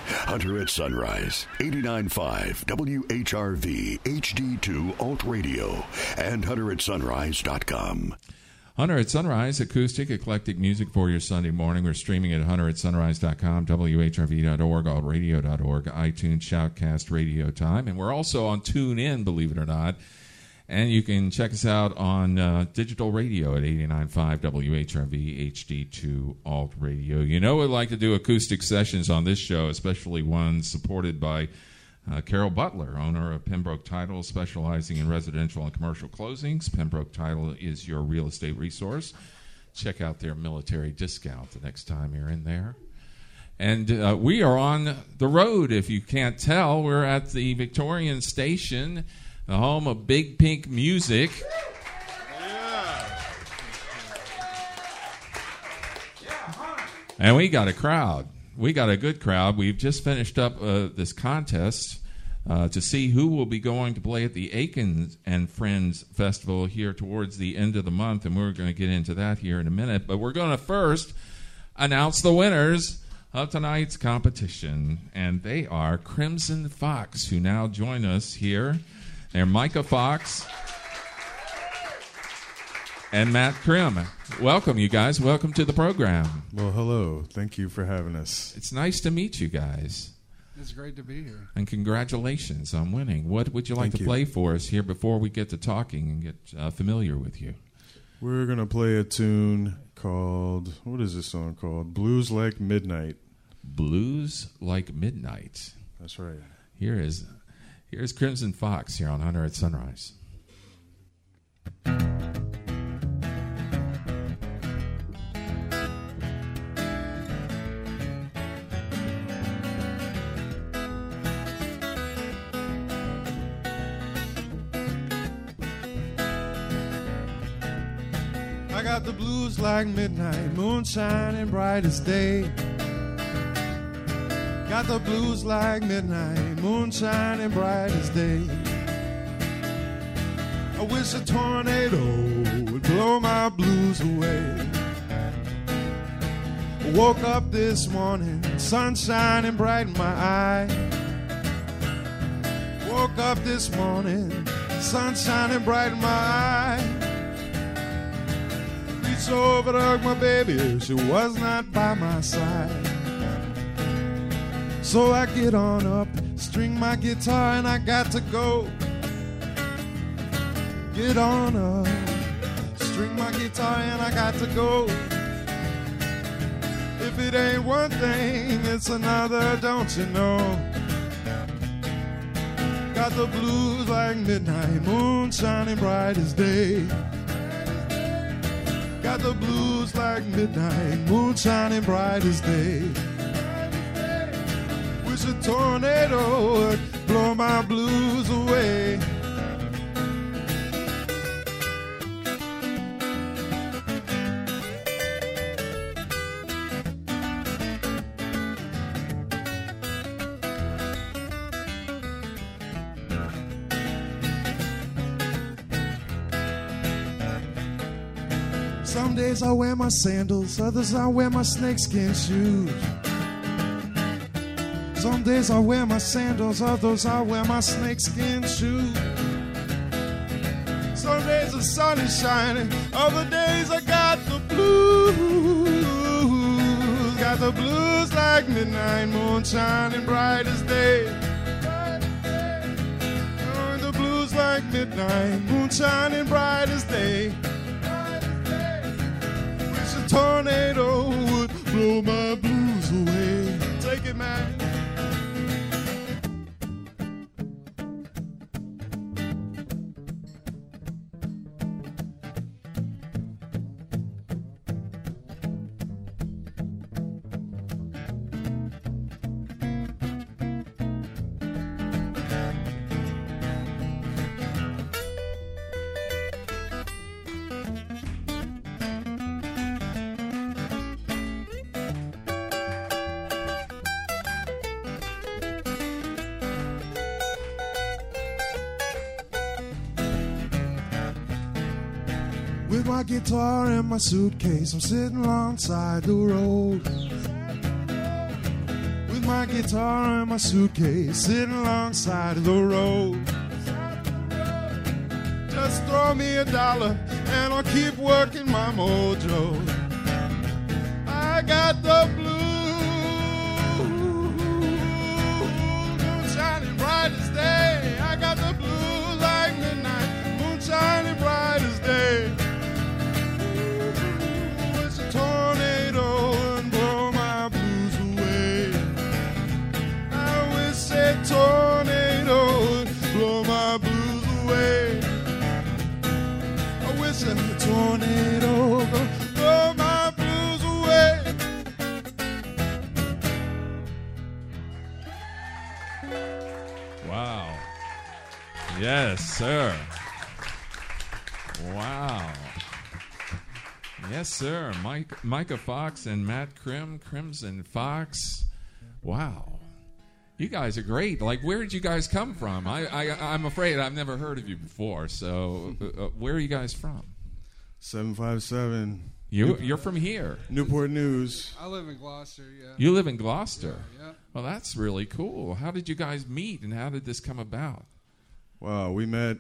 Hunter at Sunrise, 89.5 WHRV HD2 Alt Radio, and hunteratsunrise.com. Hunter at Sunrise, acoustic, eclectic music for your Sunday morning. We're streaming at hunteratsunrise.com, WHRV.org, altradio.org, iTunes, Shoutcast, Radio Time. And we're also on TuneIn, believe it or not. And you can check us out on digital radio at 89.5 WHRV HD2 Alt Radio. You know we like to do acoustic sessions on this show, especially ones supported by Carol Butler, owner of Pembroke Title, specializing in residential and commercial closings. Pembroke Title is your real estate resource. Check out their military discount the next time you're in there. And we are on the road, if you can't tell. We're at the Victorian Station, the home of Big Pink Music. And we got a crowd. We got a good crowd. We've just finished up this contest to see who will be going to play at the Aiken and Friends Festival here towards the end of the month, and we're going to get into that here in a minute. But we're going to first announce the winners of tonight's competition, and they are Crimson Fox, who now join us here. They're Micah Fox and Matt Krim. Welcome, you guys. Welcome to the program. Well, hello. Thank you for having us. It's nice to meet you guys. It's great to be here. And congratulations on winning. What would you like to play for us here before we get to talking and get familiar with you? We're going to play a tune called, what is this song called? Blues Like Midnight. Blues Like Midnight. That's right. Here's Crimson Fox here on Hunter at Sunrise. I got the blues like midnight, moon shining bright as day. Got the blues like midnight, moon shining bright as day. I wish a tornado would blow my blues away. I woke up this morning, sun shining bright in my eye. Woke up this morning, sun shining bright in my eye. Reached over to hug my baby, she was not by my side. So I get on up, string my guitar, and I got to go. Get on up, string my guitar, and I got to go. If it ain't one thing, it's another, don't you know? Got the blues like midnight, moon shining bright as day. Got the blues like midnight, moon shining bright as day. Wish a tornado would blow my blues away. Some days I wear my sandals, others I wear my snakeskin shoes. Some days I wear my sandals, others I wear my snakeskin shoes. Some days the sun is shining, other days I got the blues. Got the blues like midnight, moon shining bright as day. Oh, the blues like midnight, moon shining bright as day. Wish a tornado would blow my blues away. Take it, man. With my guitar and my suitcase, I'm sitting alongside the road. With my guitar and my suitcase sitting alongside of the road. Just throw me $1 and I'll keep working my mojo. I got the blues, moon shining bright as day. I got the blues like midnight, moon shining bright as day. Wish a tornado and blow my blues away. I wish a tornado would blow my blues away. I wish a tornado would blow my blues away. Wow. Yes, sir. Wow. Yes, sir. Micah Fox and Matt Crimson Fox. Wow. You guys are great. Like, where did you guys come from? I'm afraid I've never heard of you before. So, where are you guys from? 757. You're from here. Newport News. I live in Gloucester, yeah. You live in Gloucester? Yeah. Well, that's really cool. How did you guys meet, and how did this come about? Wow, we met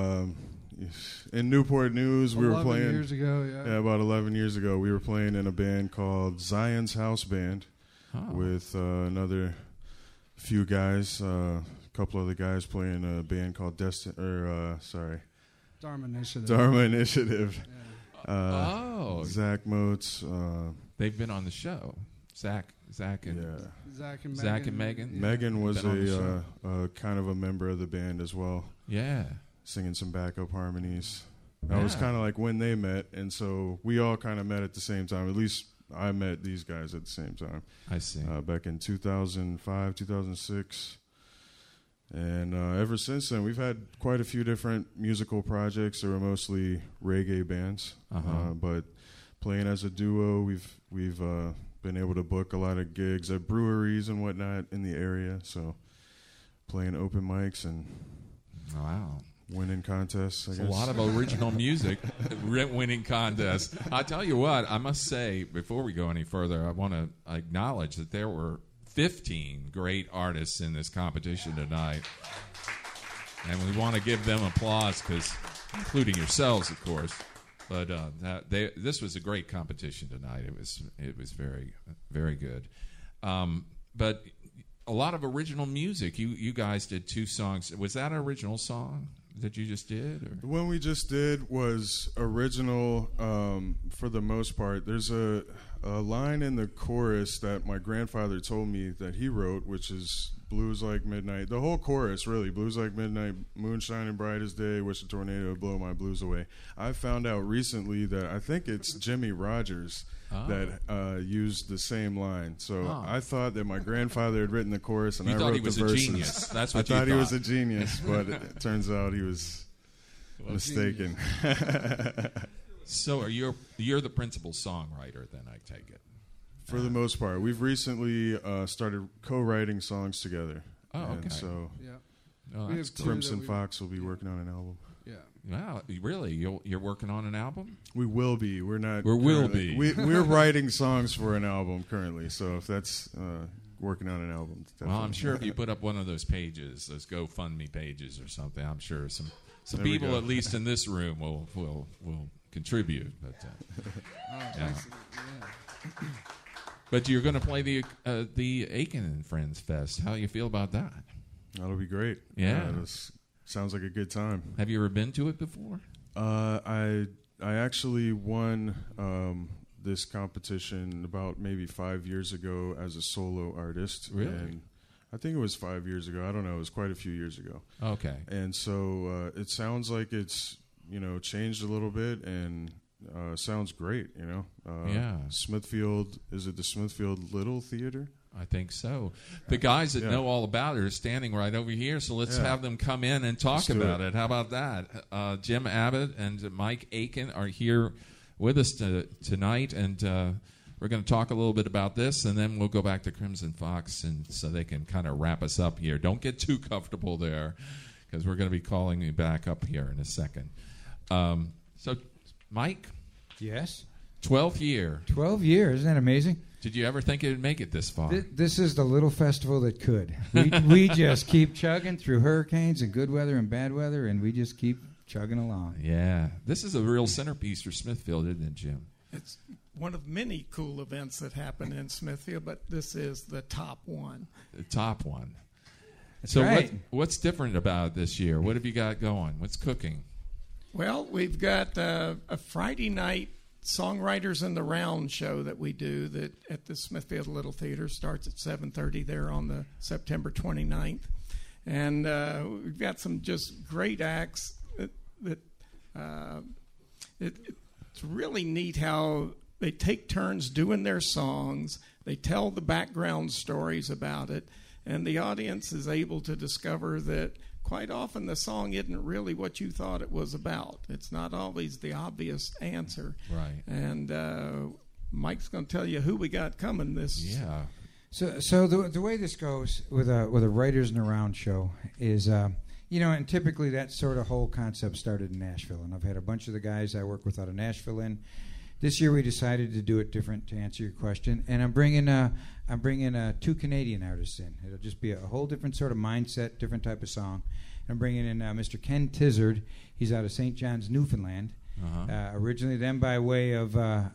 in Newport News. We were playing 11 years ago, yeah. Yeah, about 11 years ago. We were playing in a band called Zion's House Band with another few guys, a couple other guys playing a band called Dharma Initiative. Dharma Initiative. Yeah. Zach Moats. They've been on the show. Zach and Zach and Megan. Megan was a kind of a member of the band as well. Yeah. Singing some backup harmonies. That was kind of like when they met, and so we all kind of met at the same time. At least I met these guys at the same time. I see. Back in 2005, 2006. And ever since then, we've had quite a few different musical projects. They were mostly reggae bands. But playing as a duo, we've been able to book a lot of gigs at breweries and whatnot in the area. So playing open mics and winning contests. I guess. A lot of original music, winning contests. I tell you what, I must say, before we go any further, I want to acknowledge that there were 15 great artists in this competition tonight. And we want to give them applause, including yourselves, of course. But this was a great competition tonight. It was very, very good. But a lot of original music. You guys did 2 songs. Was that an original song that you just did? Or? The one we just did was original for the most part. There's a line in the chorus that my grandfather told me that he wrote, which is Blues Like Midnight. The whole chorus, really. Blues like midnight, moon shining bright as day, wish a tornado would blow my blues away. I found out recently that I think it's Jimmy Rogers that used the same line. So I thought that my grandfather had written the chorus and I wrote the verses. You thought he was a genius. That's what you thought. I thought he was a genius, but it turns out he was mistaken. So you're the principal songwriter, then, I take it? For the most part. We've recently started co-writing songs together. Oh, okay. And so that's Crimson Fox will be working on an album. Yeah. Wow, really? You're working on an album? We will be. We're not. We will be. We're writing songs for an album currently. So if that's working on an album, well, I'm sure if you put up one of those pages, those GoFundMe pages or something, I'm sure some people, at least in this room, will contribute. But but you're going to play the Aiken and Friends Fest. How do you feel about that? That'll be great. Yeah. Sounds like a good time. Have you ever been to it before? I actually won this competition about maybe 5 years ago as a solo artist. Really? And I think it was 5 years ago. I don't know. It was quite a few years ago. Okay. And so it sounds like it's changed a little bit and sounds great. Yeah. Smithfield, is it the Smithfield Little Theater? I think so. The guys that know all about it are standing right over here, so let's have them come in and talk about it. How about that? Jim Abbott and Mike Aiken are here with us tonight, and we're going to talk a little bit about this, and then we'll go back to Crimson Fox, and so they can kind of wrap us up here. Don't get too comfortable there, because we're going to be calling you back up here in a second. So, Mike? Yes? 12th year. 12 years. Isn't that amazing? Did you ever think it would make it this far? This is the little festival that could. We just keep chugging through hurricanes and good weather and bad weather, and we just keep chugging along. Yeah. This is a real centerpiece for Smithfield, isn't it, Jim? It's one of many cool events that happen in Smithfield, but this is the top one. The top one. That's so right. what's different about it this year? What have you got going? What's cooking? Well, we've got a Friday night Songwriters in the Round show that we do that at the Smithfield Little Theater. Starts at 7:30 there on the September 29th. And we've got some just great acts it's really neat how they take turns doing their songs. They tell the background stories about it, and the audience is able to discover that quite often the song isn't really what you thought it was about. It's not always the obvious answer. Right. And Mike's going to tell you who we got coming this. Yeah. So the way this goes with a Writers in the Round show is, and typically that sort of whole concept started in Nashville, and I've had a bunch of the guys I work with out of Nashville in. This year we decided to do it different to answer your question, and I'm bringing 2 Canadian artists in. It'll just be a whole different sort of mindset, different type of song. I'm bringing in Mr. Ken Tizard. He's out of St. John's, Newfoundland. Originally then by way of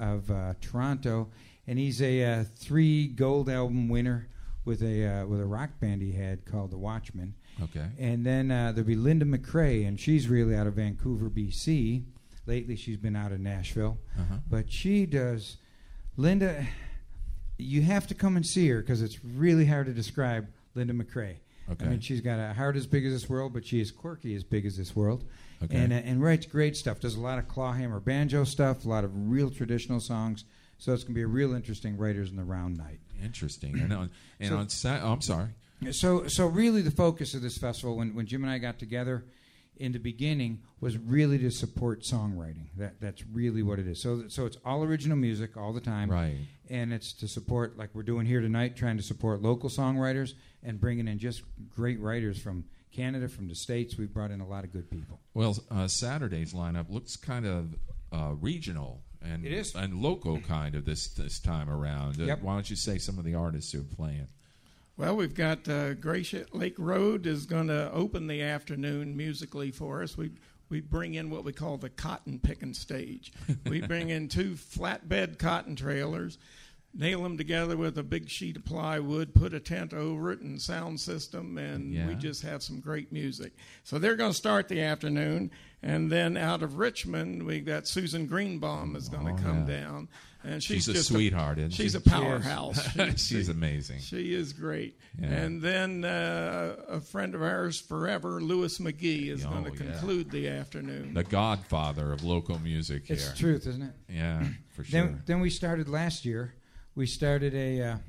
Toronto, and he's a 3 gold album winner with a rock band he had called The Watchmen. Okay. And then there'll be Linda McCrae, and she's really out of Vancouver, BC. Lately she's been out of Nashville. But she does... Linda, you have to come and see her because it's really hard to describe Linda McCrae. Okay. I mean, she's got a heart as big as this world, but she is quirky as big as this world. Okay. And writes great stuff. Does a lot of clawhammer banjo stuff, a lot of real traditional songs. So it's going to be a real interesting Writers in the Round night. Interesting. I'm sorry. So really the focus of this festival, when Jim and I got together in the beginning, was really to support songwriting. That's really what it is. So it's all original music all the time. Right. And it's to support, like we're doing here tonight, trying to support local songwriters and bringing in just great writers from Canada, from the States. We've brought in a lot of good people. Well, Saturday's lineup looks kind of regional and it is. And local kind of this time around. Yep. Why don't you say some of the artists who are playing? Well, we've got Gracia Lake Road is going to open the afternoon musically for us. We bring in what we call the cotton picking stage. We bring in 2 flatbed cotton trailers, nail them together with a big sheet of plywood, put a tent over it and sound system, and we just have some great music. So they're going to start the afternoon, and then out of Richmond, we got Susan Greenbaum is going to come down. And she's a just sweetheart, isn't she? She's a powerhouse. She's amazing. She is great. Yeah. And then a friend of ours forever, Louis McGee, is going to conclude the afternoon. The godfather of local music here. It's the truth, isn't it? Yeah, for sure. Then we started last year. We started a...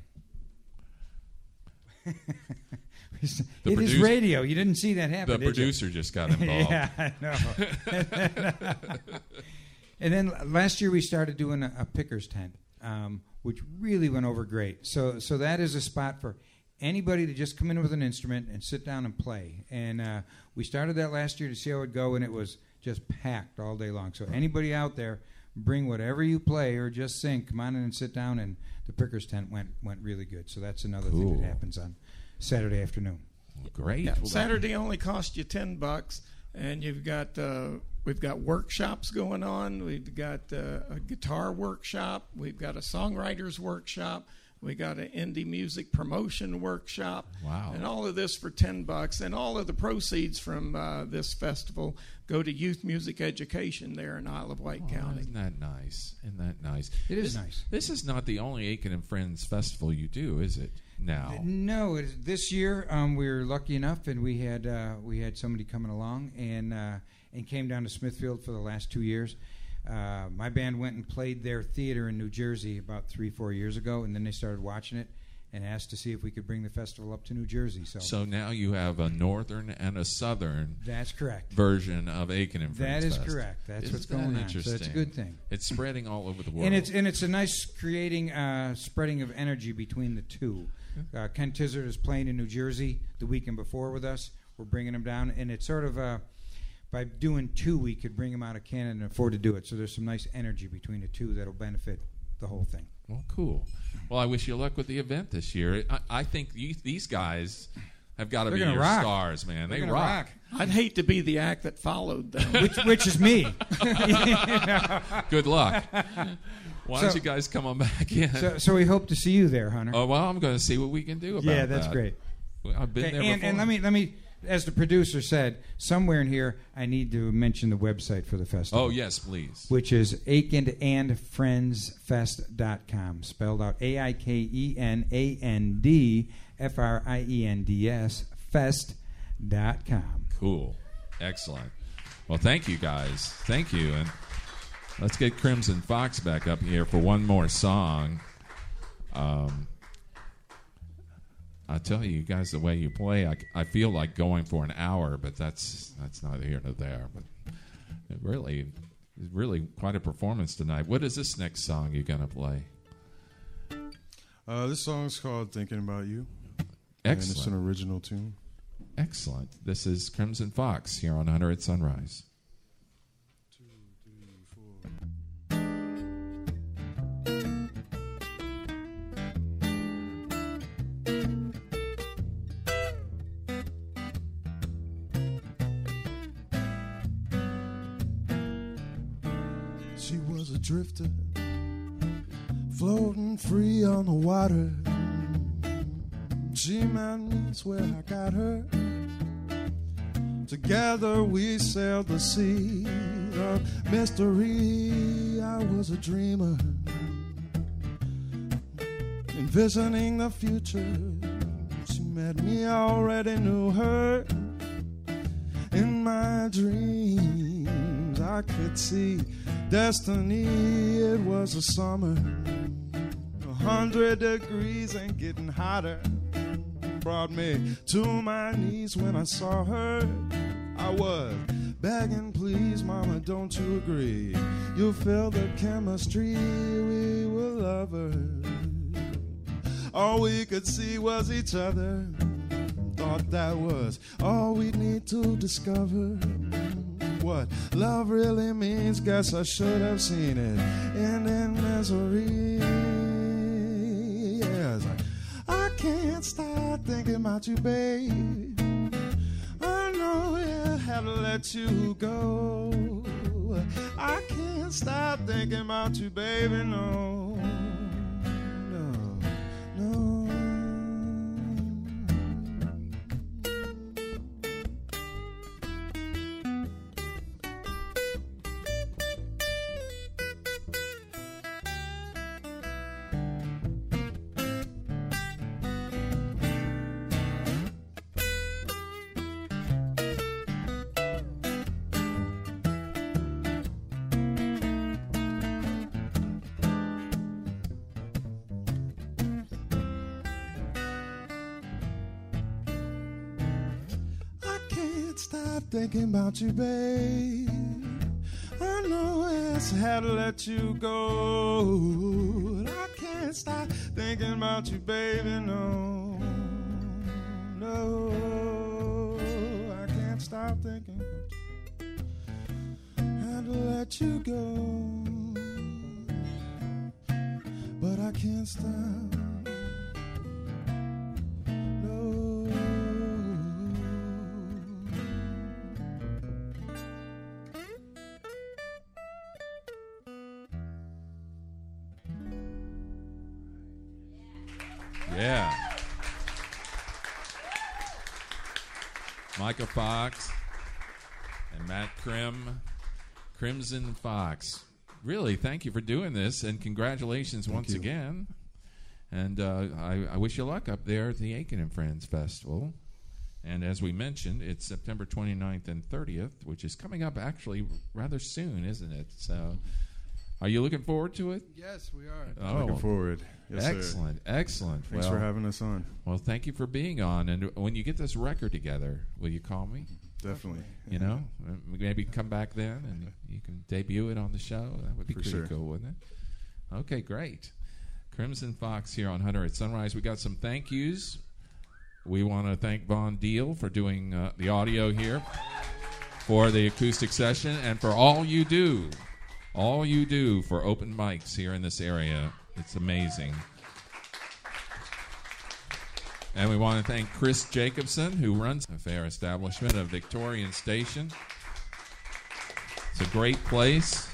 it is radio. You didn't see that happen, The producer just got involved. Yeah, I know. And then last year we started doing a picker's tent, which really went over great. So that is a spot for anybody to just come in with an instrument and sit down and play. And we started that last year to see how it would go, and it was just packed all day long. So anybody out there, bring whatever you play or just sing. Come on in and sit down, and the picker's tent went really good. So that's another thing that happens on Saturday afternoon. Great. Yeah, Saturday only cost you $10, and you've got we've got workshops going on. We've got a guitar workshop. We've got a songwriters workshop. We got an indie music promotion workshop. Wow. And all of this for $10. And all of the proceeds from this festival go to youth music education there in Isle of Wight County. Isn't that nice? It is nice. This is not the only Aiken and Friends festival you do, is it? Now. No, this year we were lucky enough, and we had somebody coming along and came down to Smithfield for the last 2 years. My band went and played their theater in New Jersey about 3-4 years ago, and then they started watching it and asked to see if we could bring the festival up to New Jersey. So now you have a northern and a southern. That's correct. Version of Aiken and Friends. That is Fest. correct. That's Isn't what's going that on. So it's a good thing. It's spreading all over the world, and it's a nice creating spreading of energy between the two. Ken Tizard is playing in New Jersey the weekend before with us. We're bringing him down, and it's sort of by doing 2, we could bring him out of Canada and afford to do it. So there's some nice energy between the two that'll benefit the whole thing. Well, cool. Well, I wish you luck with the event this year. I think these guys have got to be your stars, man. They rock. I'd hate to be the act that followed them. which is me. Good luck. Why don't you guys come on back in? So we hope to see you there, Hunter. Oh, well, I'm going to see what we can do about that. Yeah, that's great. I've been there before. And let me, as the producer said, somewhere in here I need to mention the website for the festival. Oh, yes, please. Which is aikenandfriendsfest.com, spelled out AIKENANDFRIENDS fest.com. Cool. Excellent. Well, thank you, guys. Thank you. And let's get Crimson Fox back up here for one more song. I tell you guys, the way you play, I feel like going for an hour, but that's neither here nor there. But it really quite a performance tonight. What is this next song you're going to play? This song is called Thinking About You. Excellent. And it's an original tune. Excellent. This is Crimson Fox here on Hunter at Sunrise. 2, 3, 4. She was a drifter, floating free on the water. She met me, where I got her. Together we sailed the sea of mystery. I was a dreamer, envisioning the future. She met me, I already knew her. In my dreams I could see destiny. It was a summer, 100 degrees and getting hotter. Brought me to my knees when I saw her. I was begging, please, mama, don't you agree? You feel the chemistry, we were lovers. All we could see was each other. Thought that was all we need to discover. What love really means, guess I should have seen it. And in misery, yes, I can't stop thinking about you, babe. I know I have to let you go. I can't stop thinking about you, baby, no, no, no. Stop thinking about you, babe. I know I had to let you go. I can't stop thinking about you, baby, no, no. I can't stop thinking about you. Had to let you go, but I can't stop. Yeah. Micah Fox and Matt Krim, Crimson Fox. Really, thank you for doing this, and congratulations once again. And I wish you luck up there at the Aiken and Friends Festival. And as we mentioned, it's September 29th and 30th, which is coming up actually rather soon, isn't it? So, are you looking forward to it? Yes, we are. Oh, looking forward. Yes, excellent, sir. Excellent. Thanks for having us on. Well, thank you for being on. And when you get this record together, will you call me? Definitely. You know, maybe come back then and you can debut it on the show. That would be pretty cool, wouldn't it? Okay, great. Crimson Fox here on Hunter at Sunrise. We got some thank yous. We want to thank Von Deal for doing the audio here for the acoustic session and for all you do for open mics here in this area. It's amazing. And we want to thank Chris Jacobson, who runs the fair establishment of Victorian Station. It's a great place.